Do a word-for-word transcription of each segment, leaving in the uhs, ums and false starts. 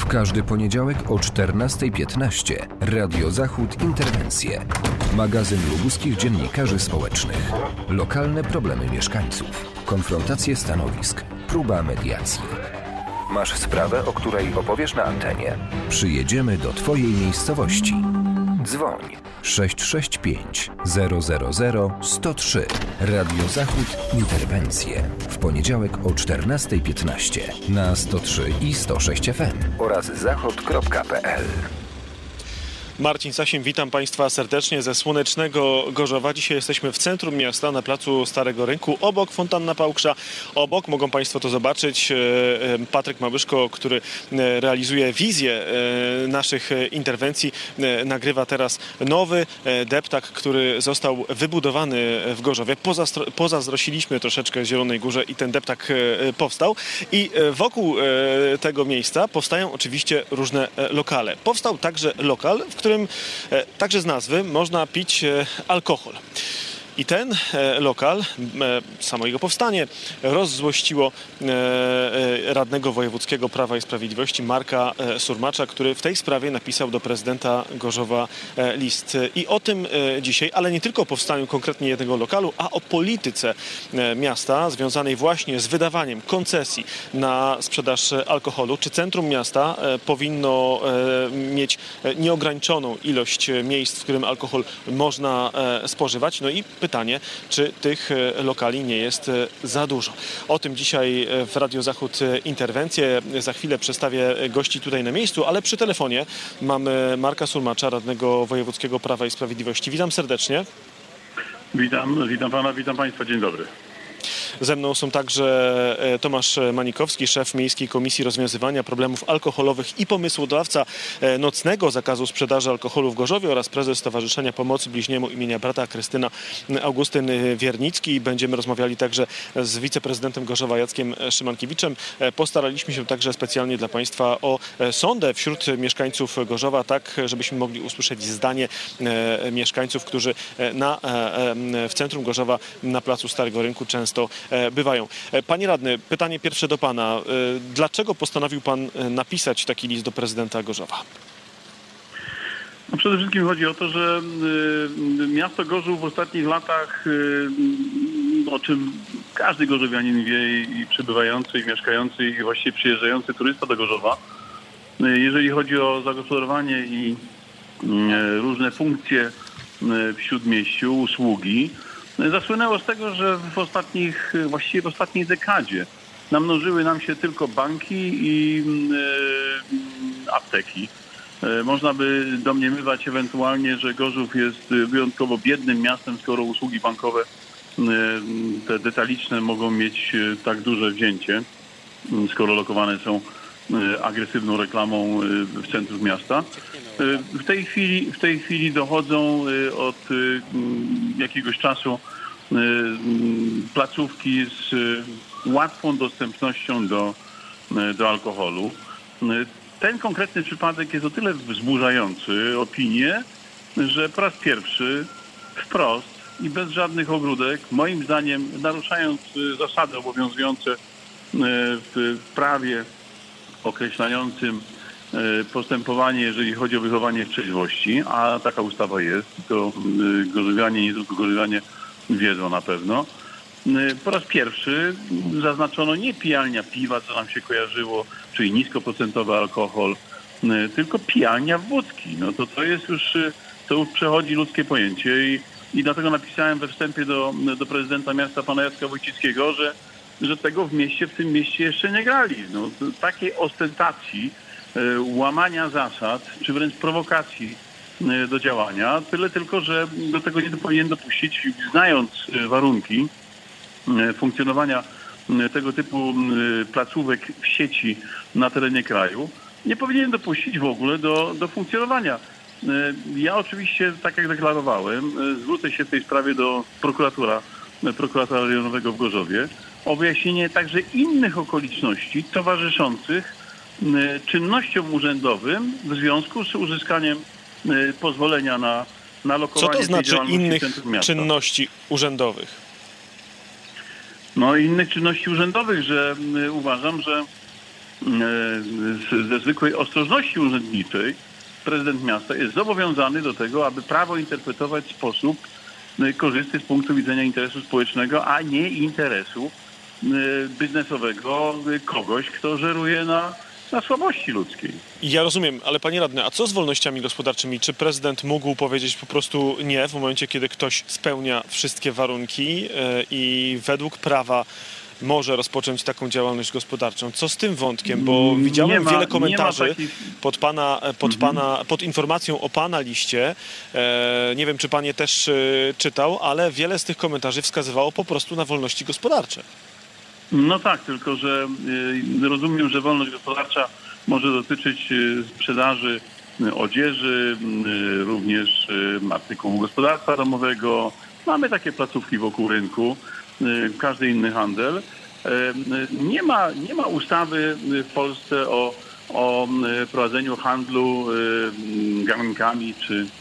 każdy poniedziałek o czternastej piętnaście Radio Zachód Interwencje. Magazyn lubuskich dziennikarzy społecznych. Lokalne problemy mieszkańców. Konfrontacje stanowisk. Próba mediacji. Masz sprawę, o której opowiesz na antenie? Przyjedziemy do Twojej miejscowości. Dzwoń sześć sześć pięć zero zero zero sto trzy. Radio Zachód Interwencje. W poniedziałek o czternastej piętnaście na sto trzy i sto sześć F M oraz zachod kropka p l. Marcin Sasim, witam Państwa serdecznie ze słonecznego Gorzowa. Dzisiaj jesteśmy w centrum miasta, na placu Starego Rynku, obok fontanna Pałkrza. Obok, mogą Państwo to zobaczyć, Patryk Małyszko, który realizuje wizję naszych interwencji, nagrywa teraz nowy deptak, który został wybudowany w Gorzowie. Pozastro- pozazdrościliśmy troszeczkę Zielonej Górze i ten deptak powstał. I wokół tego miejsca powstają oczywiście różne lokale. Powstał także lokal, w którym w którym także z nazwy można pić alkohol. I ten lokal, samo jego powstanie, rozzłościło radnego wojewódzkiego Prawa i Sprawiedliwości Marka Surmacza, który w tej sprawie napisał do prezydenta Gorzowa list. I o tym dzisiaj, ale nie tylko o powstaniu konkretnie jednego lokalu, a o polityce miasta związanej właśnie z wydawaniem koncesji na sprzedaż alkoholu. Czy centrum miasta powinno mieć nieograniczoną ilość miejsc, w którym alkohol można spożywać? No i pytanie, czy tych lokali nie jest za dużo. O tym dzisiaj w Radio Zachód Interwencje. Za chwilę przedstawię gości tutaj na miejscu, ale przy telefonie mamy Marka Surmacza, radnego wojewódzkiego Prawa i Sprawiedliwości. Witam serdecznie. Witam, witam pana, witam państwa. Dzień dobry. Ze mną są także Tomasz Manikowski, szef Miejskiej Komisji Rozwiązywania Problemów Alkoholowych i pomysłodawca nocnego zakazu sprzedaży alkoholu w Gorzowie oraz prezes Stowarzyszenia Pomocy Bliźniemu imienia brata Krystyna Augustyn Wiernicki. Będziemy rozmawiali także z wiceprezydentem Gorzowa Jackiem Szymankiewiczem. Postaraliśmy się także specjalnie dla Państwa o sondę wśród mieszkańców Gorzowa, tak żebyśmy mogli usłyszeć zdanie mieszkańców, którzy na, w centrum Gorzowa na placu Starego Rynku często bywają. Panie radny, pytanie pierwsze do pana. Dlaczego postanowił pan napisać taki list do prezydenta Gorzowa? No przede wszystkim chodzi o to, że y, miasto Gorzów w ostatnich latach, y, o czym każdy gorzowianin wie, i przybywający, i mieszkający, i właściwie przyjeżdżający turysta do Gorzowa, y, jeżeli chodzi o zagospodarowanie i y, różne funkcje y, w Śródmieściu, usługi, zasłynęło z tego, że w ostatnich, właściwie w ostatniej dekadzie namnożyły nam się tylko banki i e, apteki. E, można by domniemywać ewentualnie, że Gorzów jest wyjątkowo biednym miastem, skoro usługi bankowe, e, te detaliczne, mogą mieć tak duże wzięcie, skoro lokowane są e, agresywną reklamą e, w centrum miasta. W tej chwili, w tej chwili dochodzą od jakiegoś czasu placówki z łatwą dostępnością do, do alkoholu. Ten konkretny przypadek jest o tyle wzburzający opinię, że po raz pierwszy wprost i bez żadnych ogródek, moim zdaniem naruszając zasady obowiązujące w prawie określającym postępowanie, jeżeli chodzi o wychowanie w trzeźwości, a taka ustawa jest, to gorzowianie, nie tylko gorzowianie wiedzą na pewno. Po raz pierwszy zaznaczono nie pijalnia piwa, co nam się kojarzyło, czyli niskoprocentowy alkohol, tylko pijalnia wódki. No to to jest już, to już przechodzi ludzkie pojęcie i, i dlatego napisałem we wstępie do, do prezydenta miasta, pana Jacka Wojcickiego, że, że tego w mieście, w tym mieście jeszcze nie grali. No, takiej ostentacji, łamania zasad, czy wręcz prowokacji do działania. Tyle tylko, że do tego nie powinien dopuścić, znając warunki funkcjonowania tego typu placówek w sieci na terenie kraju, nie powinien dopuścić w ogóle do, do funkcjonowania. Ja oczywiście, tak jak deklarowałem, zwrócę się w tej sprawie do prokuratora, prokuratora rejonowego w Gorzowie o wyjaśnienie także innych okoliczności towarzyszących czynnościom urzędowym w związku z uzyskaniem pozwolenia na, na lokowanie. Co to znaczy innych miasta. czynności urzędowych? No innych czynności urzędowych, że uważam, że ze zwykłej ostrożności urzędniczej prezydent miasta jest zobowiązany do tego, aby prawo interpretować w sposób korzystny z punktu widzenia interesu społecznego, a nie interesu biznesowego kogoś, kto żeruje na, na słabości ludzkiej. Ja rozumiem, ale panie radny, a co z wolnościami gospodarczymi? Czy prezydent mógł powiedzieć po prostu nie w momencie, kiedy ktoś spełnia wszystkie warunki i według prawa może rozpocząć taką działalność gospodarczą? Co z tym wątkiem? Bo widziałem ma, wiele komentarzy takich... pod, pana, pod, mhm. pana, pod informacją o pana liście. E, nie wiem, czy pan je też e, czytał, ale wiele z tych komentarzy wskazywało po prostu na wolności gospodarcze. No tak, tylko że y, rozumiem, że wolność gospodarcza może dotyczyć y, sprzedaży y, odzieży, y, również y, artykułów gospodarstwa domowego. Mamy takie placówki wokół rynku, y, każdy inny handel. Y, y, nie ma, nie ma ustawy w Polsce o, o y, prowadzeniu handlu y, garnkami czy, y,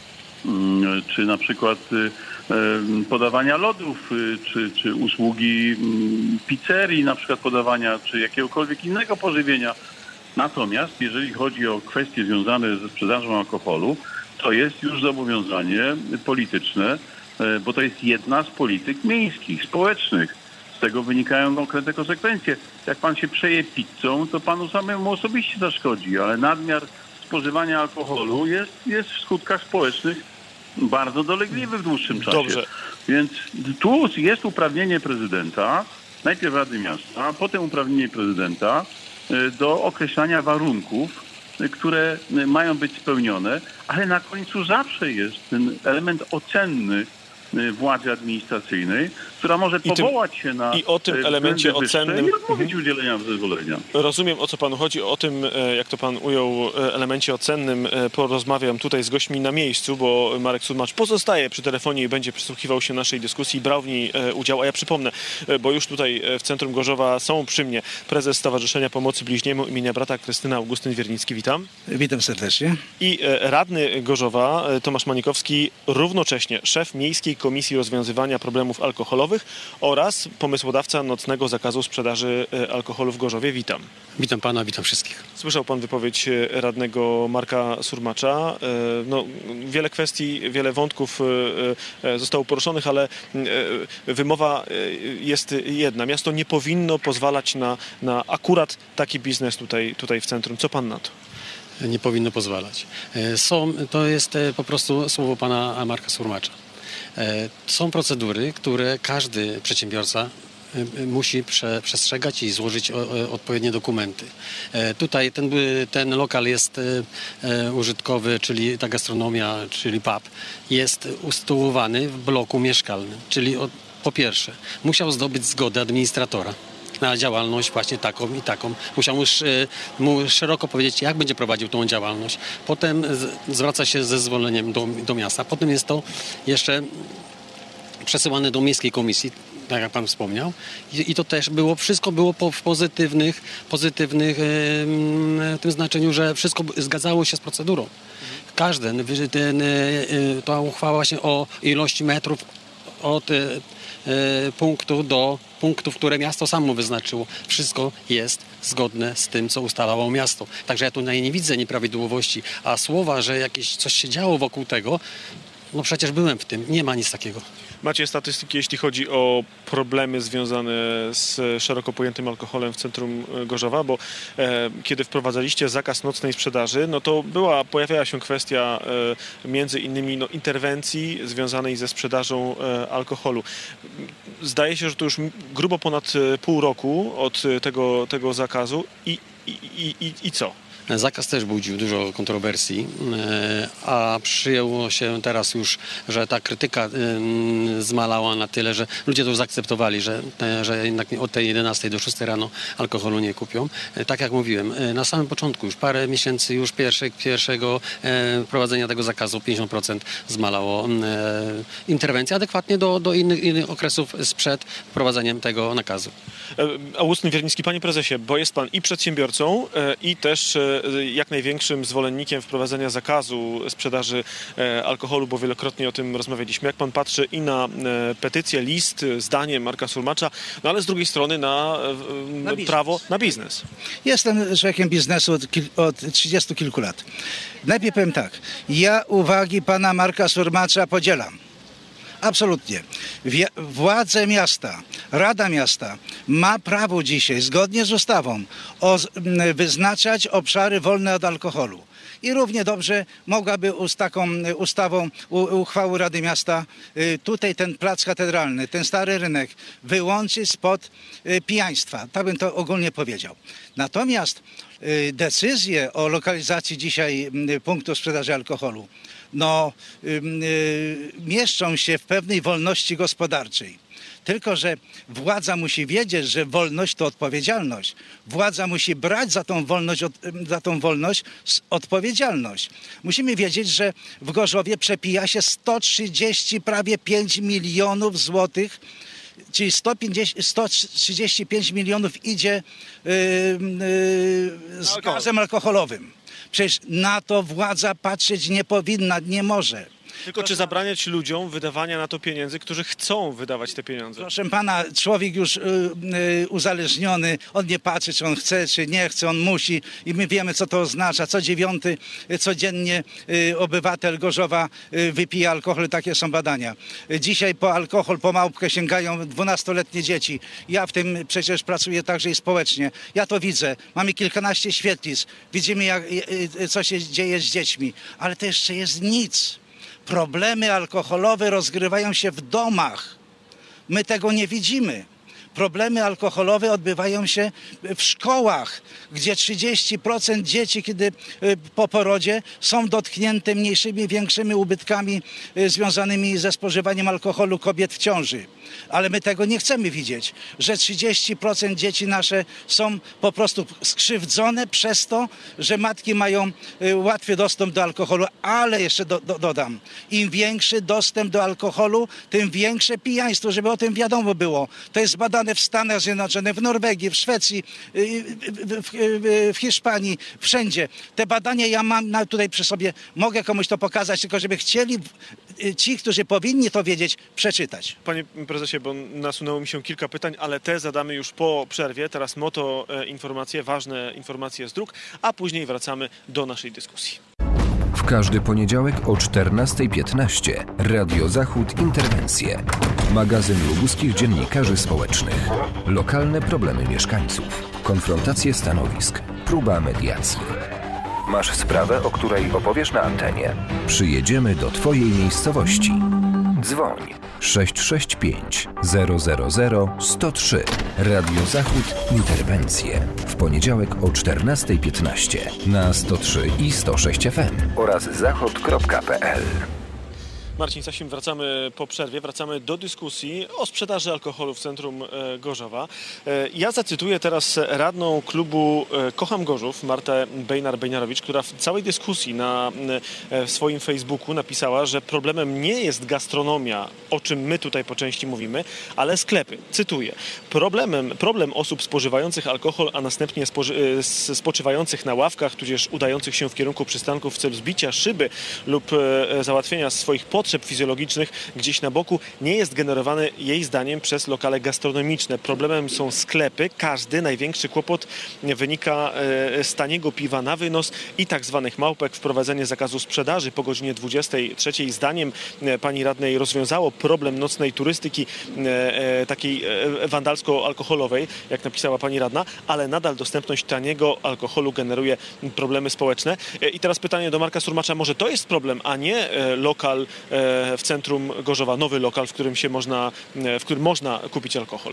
czy na przykład y, podawania lodów, czy, czy usługi pizzerii, na przykład podawania, czy jakiegokolwiek innego pożywienia. Natomiast jeżeli chodzi o kwestie związane ze sprzedażą alkoholu, to jest już zobowiązanie polityczne, bo to jest jedna z polityk miejskich, społecznych. Z tego wynikają konkretne konsekwencje. Jak pan się przeje pizzą, to panu samemu osobiście zaszkodzi, ale nadmiar spożywania alkoholu jest, jest w skutkach społecznych bardzo dolegliwy w dłuższym czasie. Dobrze. Więc tu jest uprawnienie prezydenta, najpierw Rady Miasta, a potem uprawnienie prezydenta do określania warunków, które mają być spełnione, ale na końcu zawsze jest ten element ocenny władzy administracyjnej, która może powołać tym, się na i o tym elemencie ocennym i odmówić mhm. udzielenia zezwolenia. Rozumiem, o co panu chodzi. O tym, jak to pan ujął, elemencie ocennym porozmawiam tutaj z gośćmi na miejscu, bo Marek Surmacz pozostaje przy telefonie i będzie przysłuchiwał się naszej dyskusji, brał w niej udział. A ja przypomnę, bo już tutaj w centrum Gorzowa są przy mnie prezes Stowarzyszenia Pomocy Bliźniemu imienia brata Krystyna Augustyn Wiernicki. Witam. Witam serdecznie. I radny Gorzowa Tomasz Manikowski, równocześnie szef Miejskiej Komisji Rozwiązywania Problemów Alkoholowych oraz pomysłodawca nocnego zakazu sprzedaży alkoholu w Gorzowie. Witam. Witam pana, witam wszystkich. Słyszał pan wypowiedź radnego Marka Surmacza. No, wiele kwestii, wiele wątków zostało poruszonych, ale wymowa jest jedna. Miasto nie powinno pozwalać na, na akurat taki biznes tutaj, tutaj w centrum. Co pan na to? Nie powinno pozwalać. Są, to jest po prostu słowo pana Marka Surmacza. Są procedury, które każdy przedsiębiorca musi prze, przestrzegać i złożyć o, o, odpowiednie dokumenty. Tutaj ten, ten lokal jest użytkowy, czyli ta gastronomia, czyli pub, jest usytuowany w bloku mieszkalnym, czyli od, po pierwsze musiał zdobyć zgodę administratora na działalność właśnie taką i taką. Musiał mu, mu szeroko powiedzieć, jak będzie prowadził tą działalność. Potem z, zwraca się ze zezwoleniem do, do miasta. Potem jest to jeszcze przesyłane do Miejskiej Komisji, tak jak pan wspomniał. I, i to też było, wszystko było po, w pozytywnych, pozytywnych e, tym znaczeniu, że wszystko zgadzało się z procedurą. Każdy, ten, ta uchwała właśnie o ilości metrów od e, punktu do punktów, które miasto samo wyznaczyło. Wszystko jest zgodne z tym, co ustalało miasto. Także ja tutaj nie widzę nieprawidłowości, a słowa, że jakieś coś się działo wokół tego, no przecież byłem w tym. Nie ma nic takiego. Macie statystyki, jeśli chodzi o problemy związane z szeroko pojętym alkoholem w centrum Gorzowa, bo e, kiedy wprowadzaliście zakaz nocnej sprzedaży, no to była, pojawiała się kwestia e, między innymi no, interwencji związanej ze sprzedażą e, alkoholu. Zdaje się, że to już grubo ponad pół roku od tego, tego zakazu i, i, i, i, i co? Zakaz też budził dużo kontrowersji, a przyjęło się teraz już, że ta krytyka zmalała na tyle, że ludzie to już zaakceptowali, że, że jednak od tej jedenastej do szóstej rano alkoholu nie kupią. Tak jak mówiłem, na samym początku, już parę miesięcy już pierwsze, pierwszego wprowadzenia tego zakazu pięćdziesiąt procent zmalało interwencję adekwatnie do, do innych, innych okresów sprzed wprowadzeniem tego nakazu. Augustyn Wiernicki, panie prezesie, bo jest pan i przedsiębiorcą, i też jak największym zwolennikiem wprowadzenia zakazu sprzedaży alkoholu, bo wielokrotnie o tym rozmawialiśmy. Jak pan patrzy i na petycję, list, zdanie Marka Surmacza, no ale z drugiej strony na, na prawo, na biznes. Jestem człowiekiem biznesu od, kil, od trzydziestu kilku lat. Najpierw powiem tak, ja uwagi pana Marka Surmacza podzielam. Absolutnie. Władze miasta, Rada Miasta ma prawo dzisiaj, zgodnie z ustawą, o, wyznaczać obszary wolne od alkoholu. I równie dobrze mogłaby z taką ustawą uchwały Rady Miasta tutaj ten plac katedralny, ten stary rynek wyłączyć spod pijaństwa. Tak bym to ogólnie powiedział. Natomiast decyzje o lokalizacji dzisiaj punktu sprzedaży alkoholu no, mieszczą się w pewnej wolności gospodarczej. Tylko że władza musi wiedzieć, że wolność to odpowiedzialność. Władza musi brać za tą wolność, za tą wolność odpowiedzialność. Musimy wiedzieć, że w Gorzowie przepija się sto trzydzieści prawie pięć milionów złotych, czyli sto pięćdziesiąt, sto trzydzieści pięć milionów idzie yy, yy, z gazem alkoholowym. Przecież na to władza patrzeć nie powinna, nie może. Tylko czy zabraniać ludziom wydawania na to pieniędzy, którzy chcą wydawać te pieniądze? Proszę pana, człowiek już y, y, uzależniony, on nie patrzy, czy on chce, czy nie chce, on musi i my wiemy, co to oznacza. Co dziewiąty y, codziennie y, obywatel Gorzowa y, wypija alkohol, takie są badania. Y, dzisiaj po alkohol, po małpkę sięgają dwunastoletnie dzieci. Ja w tym przecież pracuję także i społecznie. Ja to widzę. Mamy kilkanaście świetlic. Widzimy, jak, y, y, co się dzieje z dziećmi. Ale to jeszcze jest nic. Problemy alkoholowe rozgrywają się w domach. My tego nie widzimy. Problemy alkoholowe odbywają się w szkołach, gdzie trzydzieści procent dzieci, kiedy po porodzie, są dotknięte mniejszymi, większymi ubytkami związanymi ze spożywaniem alkoholu kobiet w ciąży. Ale my tego nie chcemy widzieć, że trzydzieści procent dzieci nasze są po prostu skrzywdzone przez to, że matki mają łatwy dostęp do alkoholu. Ale jeszcze do, do, dodam, im większy dostęp do alkoholu, tym większe pijaństwo, żeby o tym wiadomo było. To jest badane w Stanach Zjednoczonych, w Norwegii, w Szwecji, w, w, w Hiszpanii, wszędzie. Te badania ja mam tutaj przy sobie, mogę komuś to pokazać, tylko żeby chcieli ci, którzy powinni to wiedzieć, przeczytać. Panie prezesie, bo nasunęło mi się kilka pytań, ale te zadamy już po przerwie. Teraz moto informacje, ważne informacje z dróg, a później wracamy do naszej dyskusji. W każdy poniedziałek o czternasta piętnaście Radio Zachód Interwencje. Magazyn lubuskich dziennikarzy społecznych. Lokalne problemy mieszkańców. Konfrontacje stanowisk. Próba mediacji. Masz sprawę, o której opowiesz na antenie? Przyjedziemy do twojej miejscowości. Dzwoń sześć sześć pięć zero zero zero sto trzy. Radio Zachód Interwencje. W poniedziałek o czternasta piętnaście na sto trzy i sto sześć F M oraz zachod kropka p l. Marcin Sasim, wracamy po przerwie, wracamy do dyskusji o sprzedaży alkoholu w centrum Gorzowa. Ja zacytuję teraz radną klubu Kocham Gorzów, Martę Bejnar-Bejnarowicz, która w całej dyskusji na w swoim Facebooku napisała, że problemem nie jest gastronomia, o czym my tutaj po części mówimy, ale sklepy. Cytuję. Problemem, problem osób spożywających alkohol, a następnie spoży, spoczywających na ławkach, tudzież udających się w kierunku przystanków w celu zbicia szyby lub załatwienia swoich potrzeb fizjologicznych gdzieś na boku, nie jest generowany jej zdaniem przez lokale gastronomiczne. Problemem są sklepy. Każdy największy kłopot wynika z taniego piwa na wynos i tak zwanych małpek. Wprowadzenie zakazu sprzedaży po godzinie dwudziestej trzeciej zdaniem pani radnej rozwiązało problem nocnej turystyki takiej wandalsko-alkoholowej, jak napisała pani radna, ale nadal dostępność taniego alkoholu generuje problemy społeczne. I teraz pytanie do Marka Surmacza. Może to jest problem, a nie lokal w centrum Gorzowa, nowy lokal, w którym się można, w którym można kupić alkohol?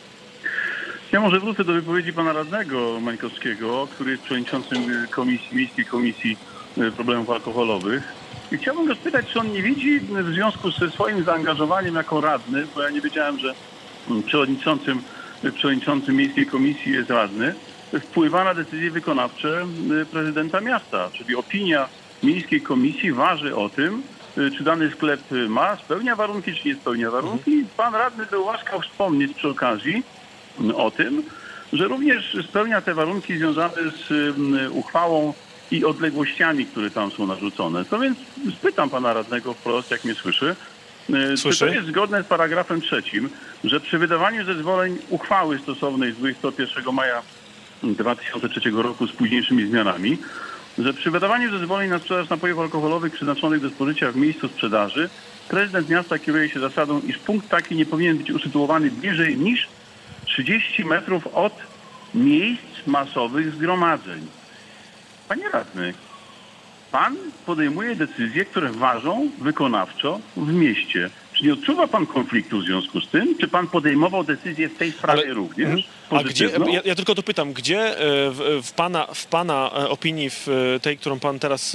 Ja może wrócę do wypowiedzi pana radnego Mańkowskiego, który jest przewodniczącym komisji, Miejskiej Komisji Problemów Alkoholowych. I chciałbym go spytać, czy on nie widzi w związku ze swoim zaangażowaniem jako radny, bo ja nie wiedziałem, że przewodniczącym, przewodniczącym Miejskiej Komisji jest radny, wpływa na decyzje wykonawcze prezydenta miasta, czyli opinia Miejskiej Komisji waży o tym, czy dany sklep ma, spełnia warunki, czy nie spełnia warunki. Pan radny był łaskaw wspomnieć przy okazji, o tym, że również spełnia te warunki związane z uchwałą i odległościami, które tam są narzucone. To więc spytam pana radnego wprost, jak mnie słyszy, Słyszy? czy to jest zgodne z paragrafem trzecim, że przy wydawaniu zezwoleń uchwały stosownej z dwudziestego pierwszego maja dwa tysiące trzeciego roku z późniejszymi zmianami, że przy wydawaniu zezwoleń na sprzedaż napojów alkoholowych przeznaczonych do spożycia w miejscu sprzedaży prezydent miasta kieruje się zasadą, iż punkt taki nie powinien być usytuowany bliżej niż trzydzieści metrów od miejsc masowych zgromadzeń. Panie radny, pan podejmuje decyzje, które ważą wykonawczo w mieście. Czy nie odczuwa pan konfliktu w związku z tym? Czy pan podejmował decyzje w tej sprawie Ale, również? A gdzie, ja, ja tylko to pytam, gdzie w, w, pana, w pana opinii, w tej, którą pan teraz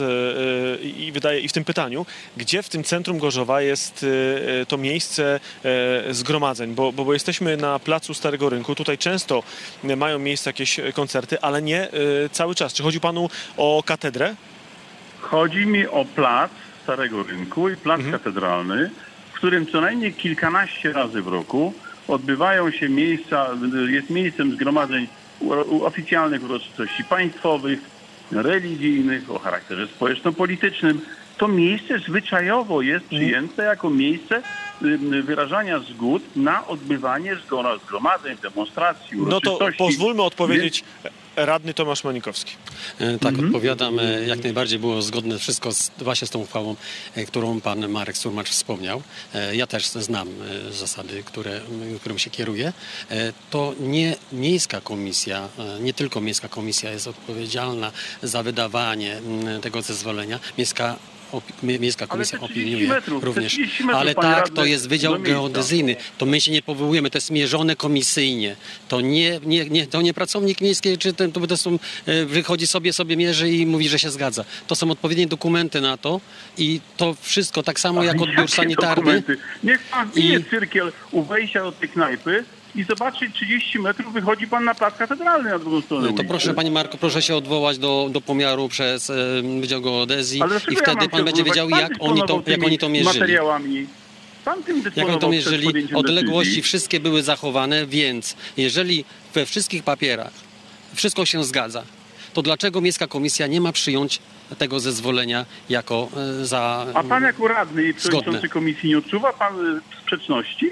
i wydaje i w tym pytaniu, gdzie w tym centrum Gorzowa jest to miejsce zgromadzeń? Bo, bo, bo jesteśmy na placu Starego Rynku, tutaj często mają miejsce jakieś koncerty, ale nie cały czas. Czy chodzi panu o katedrę? Chodzi mi o plac Starego Rynku i plac mhm. katedralny, w którym co najmniej kilkanaście razy w roku odbywają się miejsca, jest miejscem zgromadzeń oficjalnych uroczystości państwowych, religijnych, o charakterze społeczno-politycznym. To miejsce zwyczajowo jest przyjęte jako miejsce wyrażania zgód na odbywanie zgromadzeń, demonstracji, uroczystości. No to pozwólmy odpowiedzieć radny Tomasz Manikowski. Tak, mhm. odpowiadam. Jak najbardziej było zgodne wszystko z, właśnie z tą uchwałą, którą pan Marek Surmacz wspomniał. Ja też znam zasady, które, którym się kieruję. To nie miejska komisja, nie tylko miejska komisja jest odpowiedzialna za wydawanie tego zezwolenia. Miejska Miejska komisja opiniuje metrów, również. Ale tak, to jest Wydział Geodezyjny. To my się nie powołujemy, to jest mierzone komisyjnie. To nie, nie, nie, to nie pracownik miejski, czy ten, to, to są, wychodzi sobie, sobie mierzy i mówi, że się zgadza. To są odpowiednie dokumenty na to i to wszystko tak samo jak odbiór sanitarny. Dokumenty? Niech pan bije i... cyrkiel u wejścia do tej knajpy i zobaczy, trzydzieści metrów wychodzi pan na plac katedralny na drugą stronę ulicy. To proszę, panie Marku, proszę się odwołać do, do pomiaru przez e, Wydział Geodezji i wtedy ja pan będzie wiedział, jak oni to, jak oni to mierzyli. Materiałami. Pan tym jak oni to mierzyli, odległości decyzji. Wszystkie były zachowane, więc jeżeli we wszystkich papierach wszystko się zgadza, to dlaczego Miejska Komisja nie ma przyjąć tego zezwolenia jako e, za A pan jako radny i przewodniczący komisji nie odczuwa pan sprzeczności?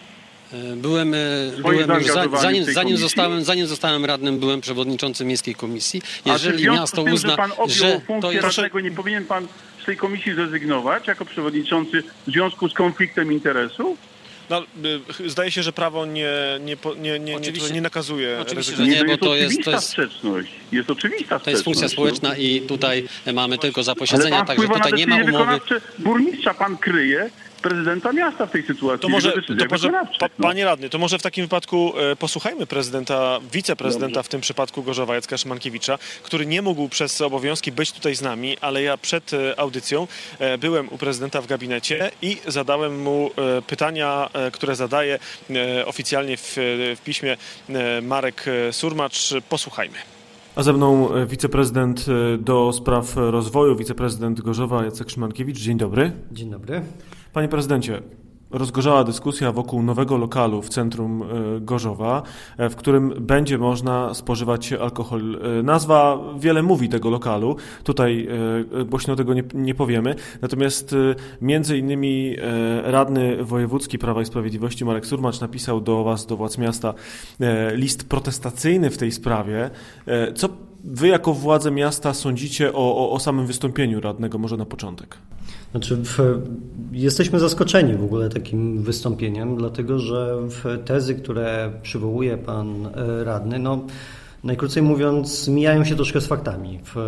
Byłem, byłem już zanim, zanim, zostałem, zanim zostałem radnym, byłem przewodniczącym Miejskiej Komisji. Jeżeli miasto tym, uzna, że pan objął że to jest... radnego, nie powinien pan z tej komisji zrezygnować jako przewodniczący w związku z konfliktem interesów? No, zdaje się, że prawo nie, nie, nie, nie, nie, nie nakazuje. Oczywiście, że nie, bo to jest, to jest, sprzeczność. Jest oczywista sprzeczność. To jest funkcja społeczna i tutaj mamy tylko zaposiedzenia, także tutaj nie ma umowy. Burmistrza pan kryje prezydenta miasta w tej sytuacji. To może, to może pa, panie radny, to może w takim wypadku e, posłuchajmy prezydenta, wiceprezydenta Dobrze. w tym przypadku Gorzowa, Jacka Szymankiewicza, który nie mógł przez obowiązki być tutaj z nami, ale ja przed e, audycją e, byłem u prezydenta w gabinecie i zadałem mu e, pytania, e, które zadaje e, oficjalnie w, w piśmie e, Marek Surmacz. Posłuchajmy. A ze mną wiceprezydent do spraw rozwoju, wiceprezydent Gorzowa Jacek Szymankiewicz. Dzień dobry. Dzień dobry. Panie prezydencie, rozgorzała dyskusja wokół nowego lokalu w centrum Gorzowa, w którym będzie można spożywać alkohol. Nazwa wiele mówi tego lokalu, tutaj głośno tego nie, nie powiemy, natomiast między innymi radny wojewódzki Prawa i Sprawiedliwości Marek Surmacz napisał do was, do władz miasta list protestacyjny w tej sprawie. Co wy jako władze miasta sądzicie o, o, o samym wystąpieniu radnego, może na początek? Znaczy, w, jesteśmy zaskoczeni w ogóle takim wystąpieniem, dlatego że w tezy, które przywołuje pan radny, no najkrócej mówiąc, mijają się troszkę z faktami. W,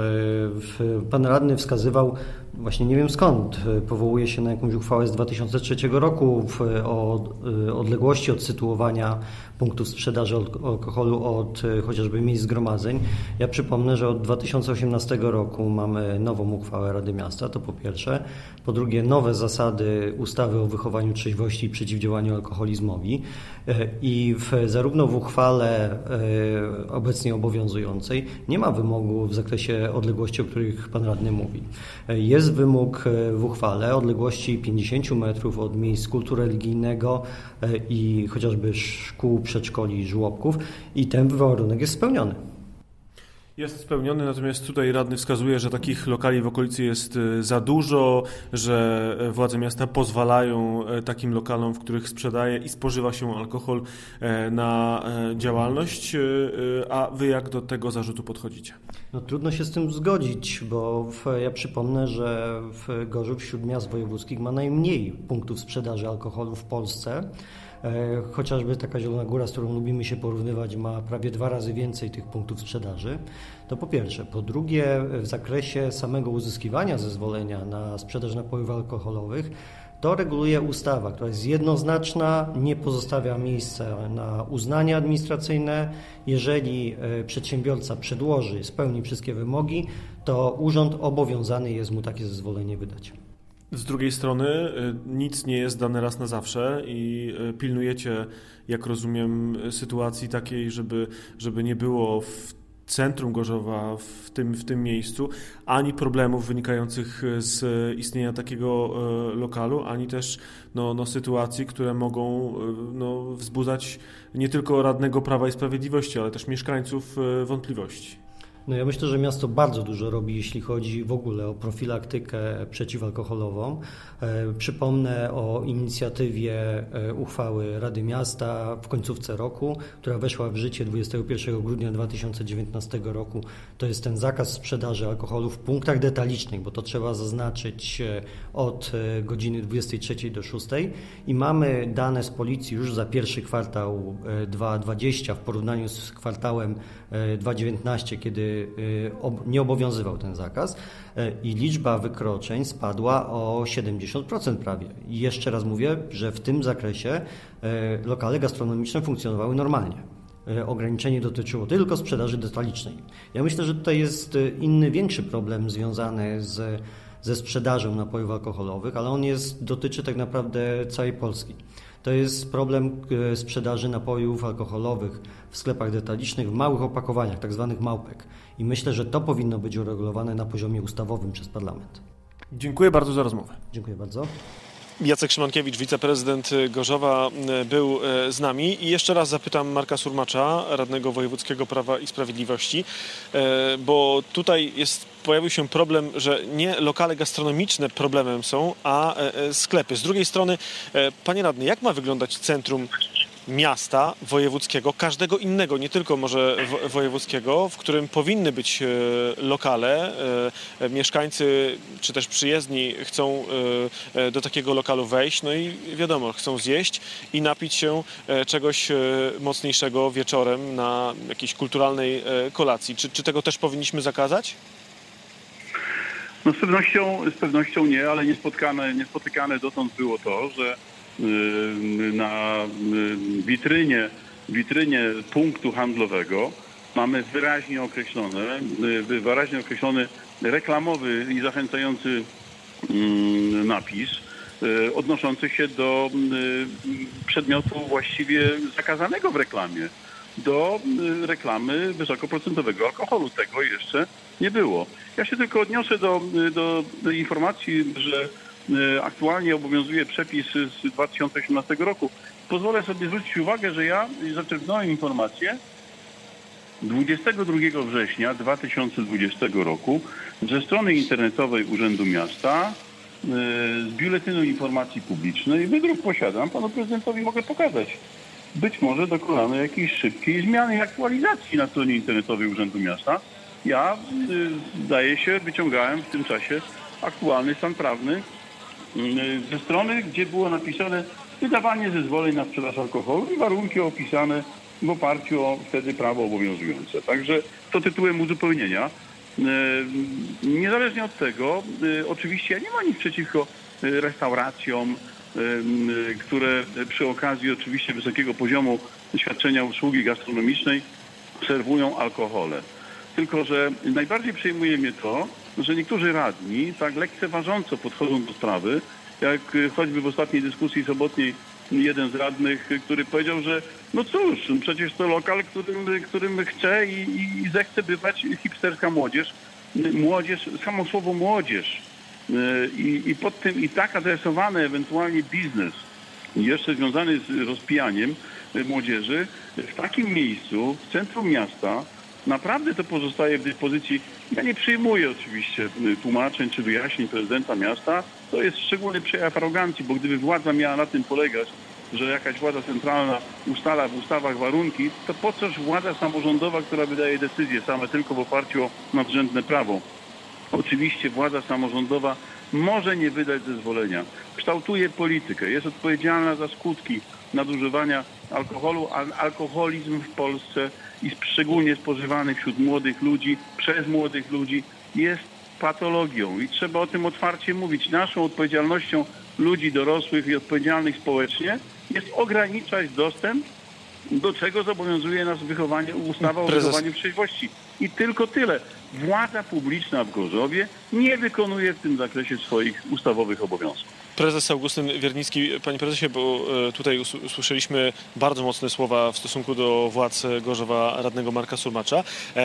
w, pan radny wskazywał, właśnie nie wiem skąd, powołuje się na jakąś uchwałę z dwa tysiące trzeciego roku w, o odległości od sytuowania punktów sprzedaży alkoholu od chociażby miejsc zgromadzeń. Ja przypomnę, że od dwa tysiące osiemnastego roku mamy nową uchwałę Rady Miasta, to po pierwsze. Po drugie, nowe zasady ustawy o wychowaniu trzeźwości i przeciwdziałaniu alkoholizmowi. I w, zarówno w uchwale obecnej obecnie obowiązującej nie ma wymogu w zakresie odległości, o których pan radny mówi. Jest wymóg w uchwale odległości pięćdziesiąt metrów od miejsc kultu religijnego i chociażby szkół, przedszkoli, żłobków i ten warunek jest spełniony. Jest spełniony, natomiast tutaj radny wskazuje, że takich lokali w okolicy jest za dużo, że władze miasta pozwalają takim lokalom, w których sprzedaje i spożywa się alkohol, na działalność, a wy jak do tego zarzutu podchodzicie? No, trudno się z tym zgodzić, bo w, ja przypomnę, że w Gorzów wśród miast wojewódzkich ma najmniej punktów sprzedaży alkoholu w Polsce. Chociażby taka Zielona Góra, z którą lubimy się porównywać, ma prawie dwa razy więcej tych punktów sprzedaży. To po pierwsze. Po drugie, w zakresie samego uzyskiwania zezwolenia na sprzedaż napojów alkoholowych, to reguluje ustawa, która jest jednoznaczna, nie pozostawia miejsca na uznania administracyjne. Jeżeli przedsiębiorca przedłoży, spełni wszystkie wymogi, to urząd obowiązany jest mu takie zezwolenie wydać. Z drugiej strony nic nie jest dane raz na zawsze i pilnujecie, jak rozumiem, sytuacji takiej, żeby, żeby nie było w centrum Gorzowa, w tym, w tym miejscu, ani problemów wynikających z istnienia takiego lokalu, ani też no, no, sytuacji, które mogą no, wzbudzać nie tylko radnego Prawa i Sprawiedliwości, ale też mieszkańców wątpliwości. No ja myślę, że miasto bardzo dużo robi, jeśli chodzi w ogóle o profilaktykę przeciwalkoholową. E, przypomnę o inicjatywie e, uchwały Rady Miasta w końcówce roku, która weszła w życie dwudziestego pierwszego grudnia dwa tysiące dziewiętnastego roku. To jest ten zakaz sprzedaży alkoholu w punktach detalicznych, bo to trzeba zaznaczyć e, od e, godziny dwudziestej trzeciej do szóstej i mamy dane z policji już za pierwszy kwartał e, dwa tysiące dwudziesty w porównaniu z kwartałem e, dwa tysiące dziewiętnastym, kiedy nie obowiązywał ten zakaz i liczba wykroczeń spadła o siedemdziesiąt procent prawie. I jeszcze raz mówię, że w tym zakresie lokale gastronomiczne funkcjonowały normalnie. Ograniczenie dotyczyło tylko sprzedaży detalicznej. Ja myślę, że tutaj jest inny, większy problem związany z, ze sprzedażą napojów alkoholowych, ale on jest, dotyczy tak naprawdę całej Polski. To jest problem sprzedaży napojów alkoholowych w sklepach detalicznych w małych opakowaniach, tak zwanych małpek. I myślę, że to powinno być uregulowane na poziomie ustawowym przez parlament. Dziękuję bardzo za rozmowę. Dziękuję bardzo. Jacek Szymankiewicz, wiceprezydent Gorzowa, był z nami. I jeszcze raz zapytam Marka Surmacza, radnego wojewódzkiego Prawa i Sprawiedliwości, bo tutaj jest, pojawił się problem, że nie lokale gastronomiczne problemem są, a sklepy. Z drugiej strony, panie radny, jak ma wyglądać centrum miasta wojewódzkiego, każdego innego, nie tylko może wojewódzkiego, w którym powinny być lokale. Mieszkańcy czy też przyjezdni chcą do takiego lokalu wejść, no i wiadomo, chcą zjeść i napić się czegoś mocniejszego wieczorem na jakiejś kulturalnej kolacji. Czy, czy tego też powinniśmy zakazać? No z pewnością, z pewnością nie, ale niespotykane, niespotykane dotąd było to, że na witrynie, witrynie punktu handlowego mamy wyraźnie określone, wyraźnie określony reklamowy i zachęcający napis odnoszący się do przedmiotu właściwie zakazanego w reklamie, do reklamy wysokoprocentowego alkoholu. Tego jeszcze nie było. Ja się tylko odniosę do, do, do informacji, że aktualnie obowiązuje przepis z dwa tysiące osiemnastego roku. Pozwolę sobie zwrócić uwagę, że ja zaczerpnąłem informację dwudziestego drugiego września dwa tysiące dwudziestego roku ze strony internetowej Urzędu Miasta, z Biuletynu Informacji Publicznej. Wydruk posiadam, panu prezydentowi mogę pokazać. Być może dokonano jakiejś szybkiej zmiany i aktualizacji na stronie internetowej Urzędu Miasta. Ja, zdaje się, wyciągałem w tym czasie aktualny stan prawny ze strony, gdzie było napisane wydawanie zezwoleń na sprzedaż alkoholu i warunki opisane w oparciu o wtedy prawo obowiązujące. Także to tytułem uzupełnienia. Niezależnie od tego, oczywiście ja nie mam nic przeciwko restauracjom, które przy okazji oczywiście wysokiego poziomu świadczenia usługi gastronomicznej serwują alkohole. Tylko że najbardziej przejmuje mnie to, że niektórzy radni tak lekceważąco podchodzą do sprawy, jak choćby w ostatniej dyskusji sobotniej jeden z radnych, który powiedział, że no cóż, przecież to lokal, którym, którym chce i, i zechce bywać hipsterska młodzież. Młodzież, samo słowo młodzież i, i pod tym i tak adresowany ewentualnie biznes, jeszcze związany z rozpijaniem młodzieży, w takim miejscu, w centrum miasta, naprawdę to pozostaje w dyspozycji. Ja nie przyjmuję oczywiście tłumaczeń czy wyjaśnień prezydenta miasta. To jest szczególny przejaw arogancji, bo gdyby władza miała na tym polegać, że jakaś władza centralna ustala w ustawach warunki, to po coż władza samorządowa, która wydaje decyzje same tylko w oparciu o nadrzędne prawo. Oczywiście władza samorządowa może nie wydać zezwolenia, kształtuje politykę, jest odpowiedzialna za skutki nadużywania alkoholu, a alkoholizm w Polsce i szczególnie spożywany wśród młodych ludzi, przez młodych ludzi jest patologią i trzeba o tym otwarcie mówić. Naszą odpowiedzialnością ludzi dorosłych i odpowiedzialnych społecznie jest ograniczać dostęp, do czego zobowiązuje nas wychowanie, ustawa o Prezes... wychowaniu w trzeźwości. I tylko tyle. Władza publiczna w Gorzowie nie wykonuje w tym zakresie swoich ustawowych obowiązków. Prezes Augustyn Wiernicki, panie prezesie, bo tutaj usłyszeliśmy bardzo mocne słowa w stosunku do władz Gorzowa radnego Marka Surmacza,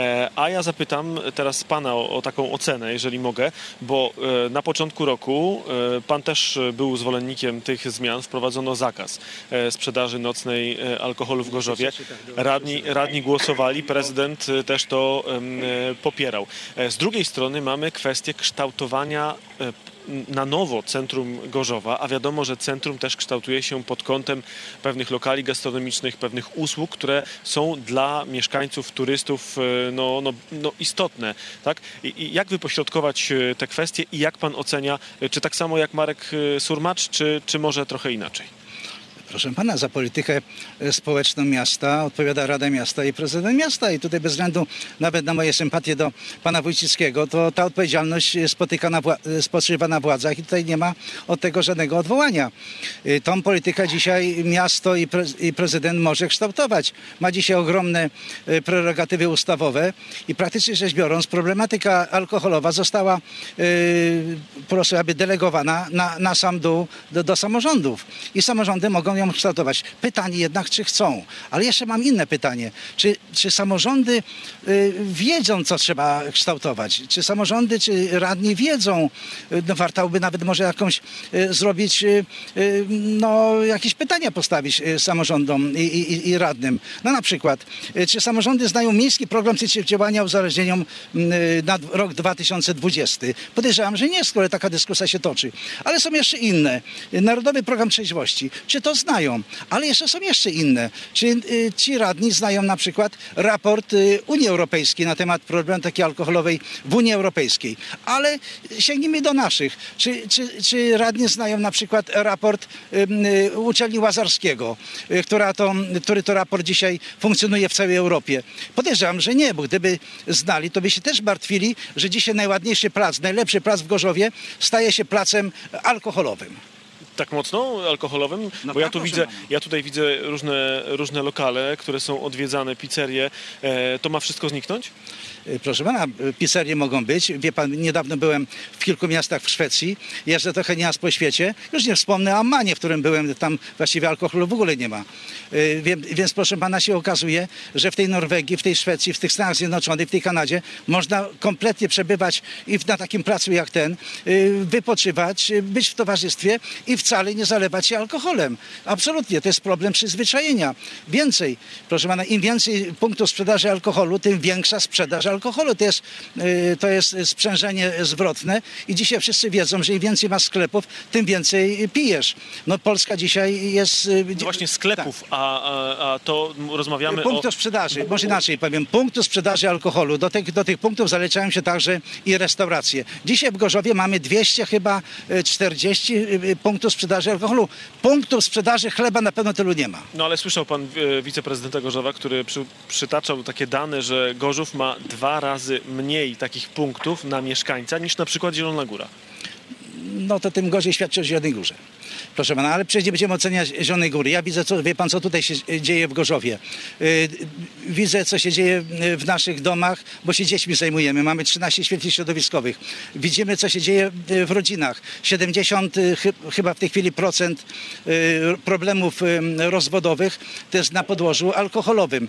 a ja zapytam teraz pana o, o taką ocenę, jeżeli mogę, bo na początku roku pan też był zwolennikiem tych zmian, wprowadzono zakaz sprzedaży nocnej alkoholu w Gorzowie. Radni, radni głosowali, prezydent też to popierał. Z drugiej strony mamy kwestię kształtowania na nowo centrum Gorzowa, a wiadomo, że centrum też kształtuje się pod kątem pewnych lokali gastronomicznych, pewnych usług, które są dla mieszkańców, turystów no, no, no istotne. Tak? I, I jak wypośrodkować te kwestie i jak pan ocenia, czy tak samo jak Marek Surmacz, czy, czy może trochę inaczej? Proszę pana, za politykę społeczną miasta odpowiada Rada Miasta i prezydent miasta i tutaj bez względu nawet na moje sympatie do pana Wójcickiego, to ta odpowiedzialność spotyka na wła- spoczywa na władzach i tutaj nie ma od tego żadnego odwołania. Tą politykę dzisiaj miasto i, pre- i prezydent może kształtować. Ma dzisiaj ogromne prerogatywy ustawowe i praktycznie rzecz biorąc problematyka alkoholowa została yy, proszę, aby delegowana na, na sam dół do, do samorządów i samorządy mogą ją kształtować. Pytanie jednak, czy chcą. Ale jeszcze mam inne pytanie. Czy, czy samorządy y, wiedzą, co trzeba kształtować? Czy samorządy, czy radni wiedzą? Y, no, warto by nawet może jakąś y, zrobić, y, y, no, jakieś pytania postawić y, samorządom i, i, i radnym. No na przykład, y, czy samorządy znają miejski program przeciwdziałania uzależnieniom y, na rok dwa tysiące dwudziesty? Podejrzewam, że nie, skoro taka dyskusja się toczy. Ale są jeszcze inne. Narodowy Program Trzeźwości. Czy to znają? Ale jeszcze są jeszcze inne. Czy y, ci radni znają na przykład raport y, Unii Europejskiej na temat problematyki alkoholowej w Unii Europejskiej? Ale sięgnijmy do naszych. Czy, czy, czy radni znają na przykład raport y, y, Uczelni Łazarskiego, y, która to, który to raport dzisiaj funkcjonuje w całej Europie? Podejrzewam, że nie, bo gdyby znali, to by się też martwili, że dzisiaj najładniejszy plac, najlepszy plac w Gorzowie staje się placem alkoholowym. Tak mocno alkoholowym? No bo ja tak, tu proszę widzę, pana. ja tutaj widzę różne, różne lokale, które są odwiedzane, pizzerie. E, to ma wszystko zniknąć? Proszę pana, pizzerie mogą być. Wie pan, niedawno byłem w kilku miastach w Szwecji. Jeżdżę trochę nieraz po świecie. Już nie wspomnę o Ammanie, w którym byłem. Tam właściwie alkoholu w ogóle nie ma. Więc proszę pana, się okazuje, że w tej Norwegii, w tej Szwecji, w tych Stanach Zjednoczonych, w tej Kanadzie można kompletnie przebywać i na takim placu jak ten, wypoczywać, być w towarzystwie i wcale nie zalewać się alkoholem. Absolutnie. To jest problem przyzwyczajenia. Więcej, proszę pana, im więcej punktów sprzedaży alkoholu, tym większa sprzedaż alkoholu. To jest, to jest sprzężenie zwrotne i dzisiaj wszyscy wiedzą, że im więcej masz sklepów, tym więcej pijesz. No Polska dzisiaj jest... No właśnie sklepów, tak. a, a, a to rozmawiamy Punktów o... sprzedaży, może inaczej powiem, punktów sprzedaży alkoholu. Do tych, do tych punktów zaliczają się także i restauracje. Dzisiaj w Gorzowie mamy dwieście chyba czterdzieści punktów sprzedaży alkoholu. Punktów sprzedaży chleba na pewno tylu nie ma. No ale słyszał pan e, wiceprezydenta Gorzowa, który przy, przytaczał takie dane, że Gorzów ma dwa razy mniej takich punktów na mieszkańca niż na przykład Zielona Góra. No to tym gorzej świadczy o Zielonej Górze. Proszę pana, ale przecież nie będziemy oceniać Zielonej Góry. Ja widzę, co, wie pan, co tutaj się dzieje w Gorzowie. Widzę, co się dzieje w naszych domach, bo się dziećmi zajmujemy. Mamy trzynaście świetli środowiskowych. Widzimy, co się dzieje w rodzinach. siedemdziesiąt chyba w tej chwili procent problemów rozwodowych to jest na podłożu alkoholowym.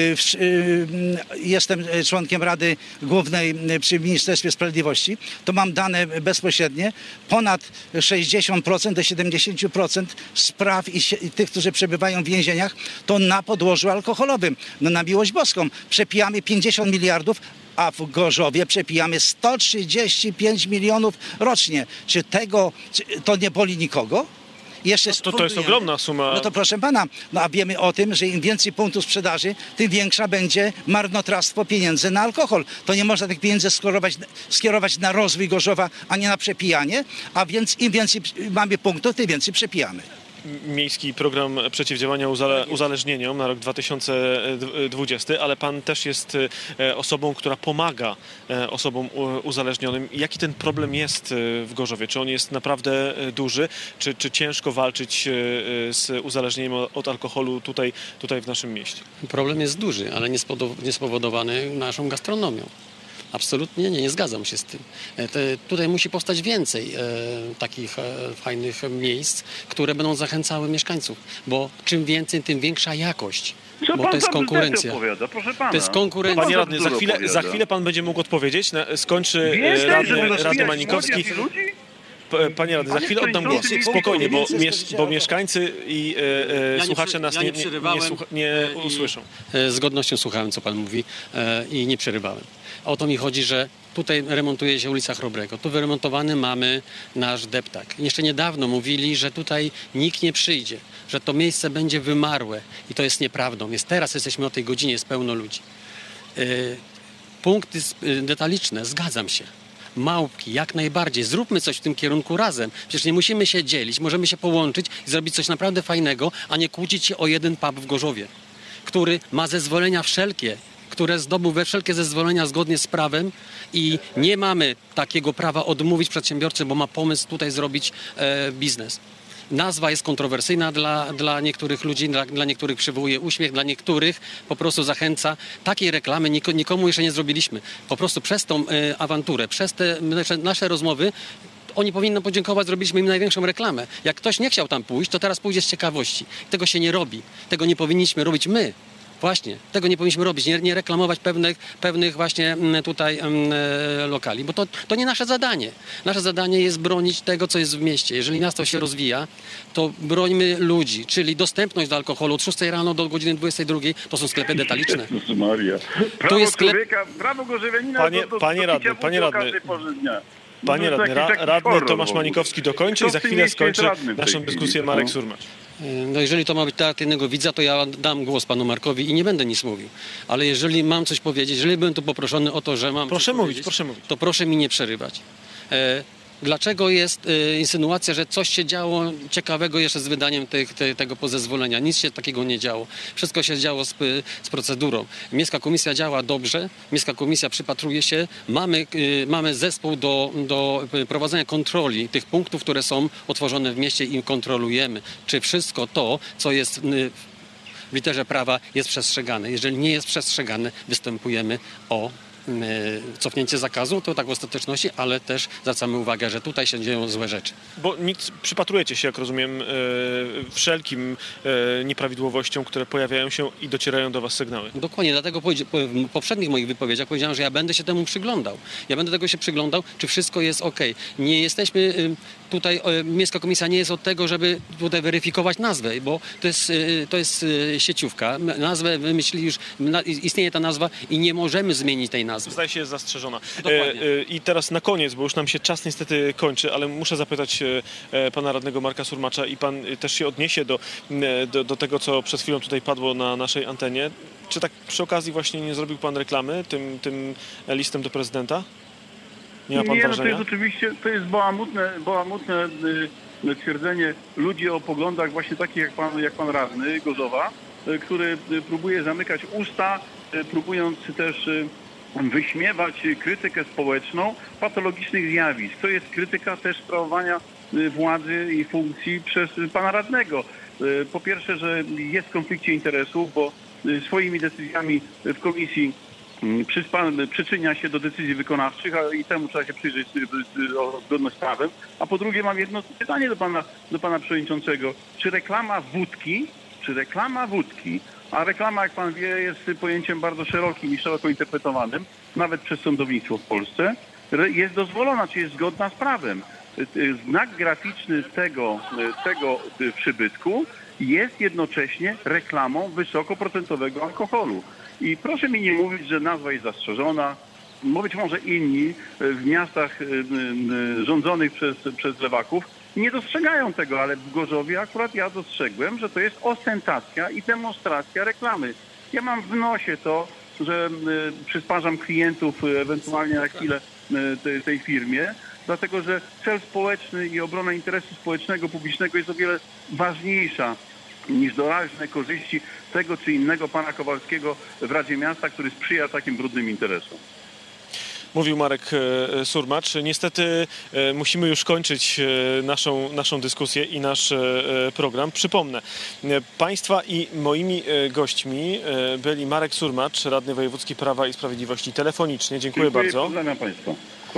Jestem członkiem Rady Głównej przy Ministerstwie Sprawiedliwości. To mam dane bezpośrednie. Ponad sześćdziesiąt procent do siedemdziesiąt procent spraw i, i tych, którzy przebywają w więzieniach, to na podłożu alkoholowym. No na miłość boską. Przepijamy pięćdziesiąt miliardów, a w Gorzowie przepijamy sto trzydzieści pięć milionów rocznie. Czy tego, czy to nie boli nikogo? Jeszcze to, to jest ogromna suma. No to proszę pana, no a wiemy o tym, że im więcej punktów sprzedaży, tym większa będzie marnotrawstwo pieniędzy na alkohol. To nie można tych pieniędzy skierować, skierować na rozwój Gorzowa, a nie na przepijanie, a więc im więcej mamy punktów, tym więcej przepijamy. Miejski program przeciwdziałania uzale- uzależnieniom na rok dwa tysiące dwudziesty, ale pan też jest osobą, która pomaga osobom uzależnionym. Jaki ten problem jest w Gorzowie? Czy on jest naprawdę duży? Czy, czy ciężko walczyć z uzależnieniem od alkoholu tutaj, tutaj w naszym mieście? Problem jest duży, ale nie spowodowany naszą gastronomią. Absolutnie nie, nie zgadzam się z tym. Te, tutaj musi powstać więcej e, takich e, fajnych miejsc, które będą zachęcały mieszkańców, bo czym więcej, tym większa jakość. Co bo pan to jest konkurencja. Opowiada? Proszę pana. To jest konkurencja. Panie radny, za chwilę, za chwilę pan będzie mógł odpowiedzieć. Skończy Więcej, radny, radny Manikowski. Panie radny, za chwilę oddam głos. Spokojnie, bo, miesz, bo mieszkańcy i e, e, słuchacze nas nie, nie, nie, słucha, nie usłyszą. Z godnością słuchałem, co pan mówi e, i nie przerywałem. O to mi chodzi, że tutaj remontuje się ulica Chrobrego. Tu wyremontowany mamy nasz deptak. Jeszcze niedawno mówili, że tutaj nikt nie przyjdzie, że to miejsce będzie wymarłe. I to jest nieprawdą. Jest, teraz jesteśmy o tej godzinie, jest pełno ludzi. E, punkty detaliczne, zgadzam się. Małpki, jak najbardziej. Zróbmy coś w tym kierunku razem. Przecież nie musimy się dzielić, możemy się połączyć i zrobić coś naprawdę fajnego, a nie kłócić się o jeden pub w Gorzowie, który ma zezwolenia wszelkie, które zdobył we wszelkie zezwolenia zgodnie z prawem i nie mamy takiego prawa odmówić przedsiębiorcy, bo ma pomysł tutaj zrobić e, biznes. Nazwa jest kontrowersyjna dla, dla niektórych ludzi, dla, dla niektórych przywołuje uśmiech, dla niektórych po prostu zachęca. Takiej reklamy nik- nikomu jeszcze nie zrobiliśmy. Po prostu przez tą e, awanturę, przez te nasze, nasze rozmowy oni powinni podziękować, zrobiliśmy im największą reklamę. Jak ktoś nie chciał tam pójść, to teraz pójdzie z ciekawości. Tego się nie robi. Tego nie powinniśmy robić my. Właśnie, tego nie powinniśmy robić, nie, nie reklamować pewnych, pewnych właśnie tutaj e, lokali, bo to, to nie nasze zadanie. Nasze zadanie jest bronić tego, co jest w mieście. Jeżeli miasto się rozwija, to brońmy ludzi, czyli dostępność do alkoholu od szóstej rano do godziny dwudziestej drugiej, to są sklepy detaliczne. Jezus Maria. Prawo Tu jest sklep... człowieka, prawo gorzowianina Panie, do, do, panie do radny, panie radny. Panie No radny, ra, radny Tomasz Manikowski dokończy i za chwilę skończy naszą dyskusję Marek Surmacz. No jeżeli to ma być teatr jednego widza, to ja dam głos panu Markowi i nie będę nic mówił. Ale jeżeli mam coś powiedzieć, jeżeli byłem tu poproszony o to, że mam Proszę coś mówić, powiedzieć, proszę mówić. to proszę mi nie przerywać. E, dlaczego jest e, insynuacja, że coś się działo ciekawego jeszcze z wydaniem tych, te, tego pozezwolenia? Nic się takiego nie działo. Wszystko się działo z, z procedurą. Miejska komisja działa dobrze, Miejska komisja przypatruje się. Mamy, e, mamy zespół do, do prowadzenia kontroli tych punktów, które są otworzone w mieście i kontrolujemy, czy wszystko to, co jest w literze prawa, jest przestrzegane. Jeżeli nie jest przestrzegane, występujemy o cofnięcie zakazu, to tak w ostateczności, ale też zwracamy uwagę, że tutaj się dzieją złe rzeczy. Bo nic, przypatrujecie się, jak rozumiem, wszelkim nieprawidłowościom, które pojawiają się i docierają do was sygnały. Dokładnie, dlatego w poprzednich moich wypowiedziach powiedziałem, że ja będę się temu przyglądał. Ja będę tego się przyglądał, czy wszystko jest ok. Nie jesteśmy tutaj, Miejska Komisja nie jest od tego, żeby tutaj weryfikować nazwę, bo to jest, to jest sieciówka. Nazwę wymyślili już, istnieje ta nazwa i nie możemy zmienić tej nazwy. Zdaje się, jest zastrzeżona. Dokładnie. I teraz na koniec, bo już nam się czas niestety kończy, ale muszę zapytać pana radnego Marka Surmacza i pan też się odniesie do, do, do tego, co przed chwilą tutaj padło na naszej antenie. Czy tak przy okazji właśnie nie zrobił pan reklamy tym, tym listem do prezydenta? Nie ma pan nie, wrażenia? No to jest oczywiście, to jest bałamutne, bałamutne y, twierdzenie ludzi o poglądach właśnie takich jak pan, jak pan radny Gorzowa, y, który y, próbuje zamykać usta, y, próbując też y, wyśmiewać krytykę społeczną patologicznych zjawisk. To jest krytyka też sprawowania władzy i funkcji przez pana radnego. Po pierwsze, że jest w konflikcie interesów, bo swoimi decyzjami w komisji przyczynia się do decyzji wykonawczych, a i temu trzeba się przyjrzeć o zgodność z prawem. A po drugie mam jedno pytanie do pana, do pana przewodniczącego. Czy reklama wódki, czy reklama wódki, a reklama, jak pan wie, jest pojęciem bardzo szerokim i szeroko interpretowanym, nawet przez sądownictwo w Polsce, jest dozwolona, czy jest zgodna z prawem? Znak graficzny tego, tego przybytku jest jednocześnie reklamą wysokoprocentowego alkoholu. I proszę mi nie mówić, że nazwa jest zastrzeżona. Być może inni w miastach rządzonych przez, przez lewaków nie dostrzegają tego, ale w Gorzowie akurat ja dostrzegłem, że to jest ostentacja i demonstracja reklamy. Ja mam w nosie to, że przysparzam klientów ewentualnie na chwilę tej, tej firmie, dlatego że cel społeczny i obrona interesu społecznego, publicznego jest o wiele ważniejsza niż doraźne korzyści tego czy innego pana Kowalskiego w Radzie Miasta, który sprzyja takim brudnym interesom. Mówił Marek Surmacz. Niestety musimy już kończyć naszą, naszą dyskusję i nasz program. Przypomnę, państwa i moimi gośćmi byli Marek Surmacz, radny wojewódzki Prawa i Sprawiedliwości, telefonicznie. Dziękuję, Dziękuję bardzo. Pozdrawiam państwa.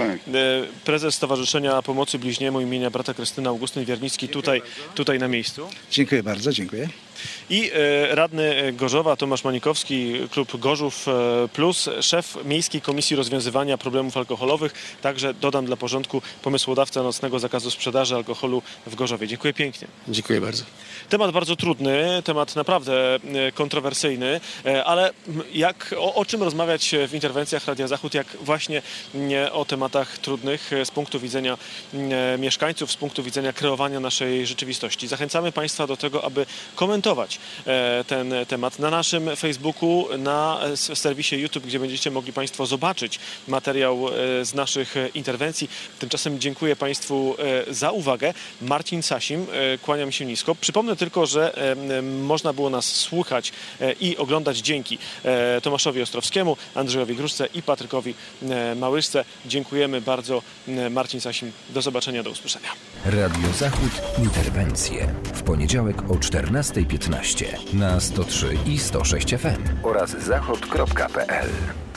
Prezes Stowarzyszenia Pomocy Bliźniemu imienia brata Krystyna Augustyn Wiernicki tutaj, tutaj na miejscu. Dziękuję bardzo, dziękuję. I e, radny Gorzowa Tomasz Manikowski, klub Gorzów Plus, szef Miejskiej Komisji Rozwiązywania Problemów Alkoholowych, także dodam dla porządku pomysłodawca nocnego zakazu sprzedaży alkoholu w Gorzowie. Dziękuję pięknie. Dziękuję bardzo. Temat bardzo trudny, temat naprawdę kontrowersyjny, ale jak, o, o czym rozmawiać w interwencjach Radia Zachód, jak właśnie o tematach trudnych z punktu widzenia mieszkańców, z punktu widzenia kreowania naszej rzeczywistości. Zachęcamy państwa do tego, aby komentować ten temat na naszym Facebooku, na serwisie YouTube, gdzie będziecie mogli państwo zobaczyć materiał z naszych interwencji. Tymczasem dziękuję państwu za uwagę. Marcin Sasim, kłaniam się nisko. Przypomnę tylko, że można było nas słuchać i oglądać dzięki Tomaszowi Ostrowskiemu, Andrzejowi Gruszce i Patrykowi Małyszce. Dziękujemy bardzo. Marcin Sasim, do zobaczenia, do usłyszenia. Radio Zachód, interwencje. W poniedziałek o czternasta piętnaście na sto trzy i sto sześć F M oraz zachod kropka p l.